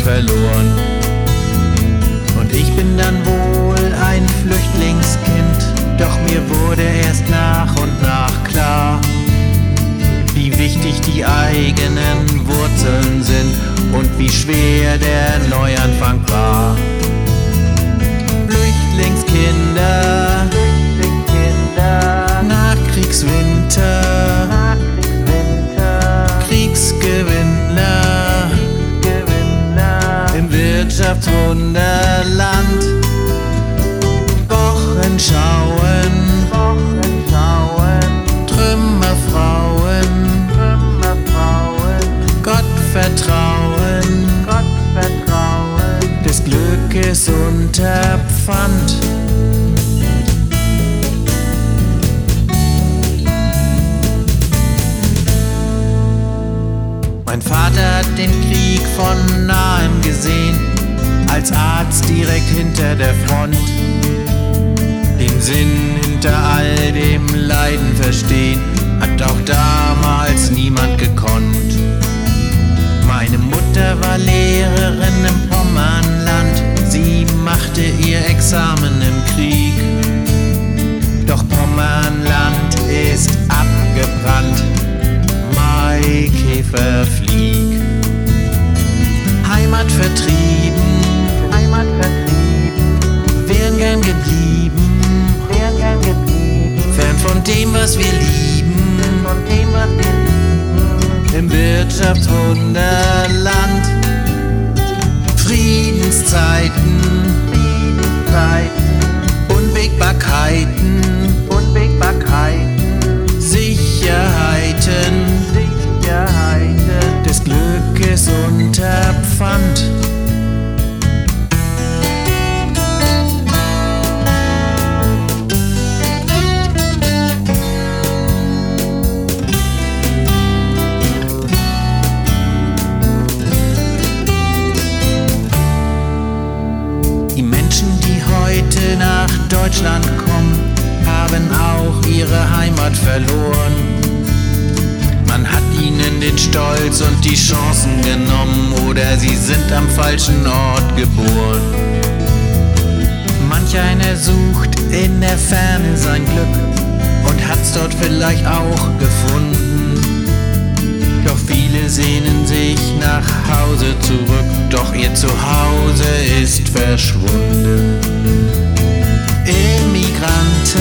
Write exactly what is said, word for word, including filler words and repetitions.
verloren. Und ich bin dann wohl ein Flüchtlingskind, doch mir wurde erst nach und nach klar, wie wichtig die eigenen Wurzeln sind und wie schwer der Neuanfang war. Flüchtlingskinder, Flüchtlingskinder, Nachkriegswinter, Nachkriegswinter, Kriegsgewinnler, Kriegsgewinnler, im Wirtschaftswunderland, Wochenschauen, Wochenschauen, Trümmerfrauen, Trümmerfrauen, Gottvertrauen, Gottvertrauen, des Glückes Unterpfand. Mein Vater hat den Krieg von nahem gesehen, als Arzt direkt hinter der Front. Den Sinn hinter all dem Leiden verstehen, hat auch damals niemand gekonnt. Meine Mutter war Lehrerin im Pommernland, sie machte ihr Examen im Krieg. Doch Pommernland ist abgebrannt, Maikäfer flieg. Heimat vertrieben, Heimat vertrieben, wären gern geblieben, wären gern geblieben, fern von dem, was wir lieben, von dem, was wir lieben, im Wirtschaftswunderland. Friedenszeiten, Friedenszeiten, Unwägbarkeiten, Unwägbarkeiten, Sicherheiten, Sicherheiten, des Glückes Unterpfand. Die Menschen, die heute nach Deutschland kommen, haben auch ihre Heimat verloren. Man hat ihnen den Stolz und die Chancen genommen oder sie sind am falschen Ort geboren. Manch einer sucht in der Ferne sein Glück und hat's dort vielleicht auch gefunden. Doch viele sehnen sich nach Hause zurück, doch ihr Zuhause ist verschwunden. Immigranten,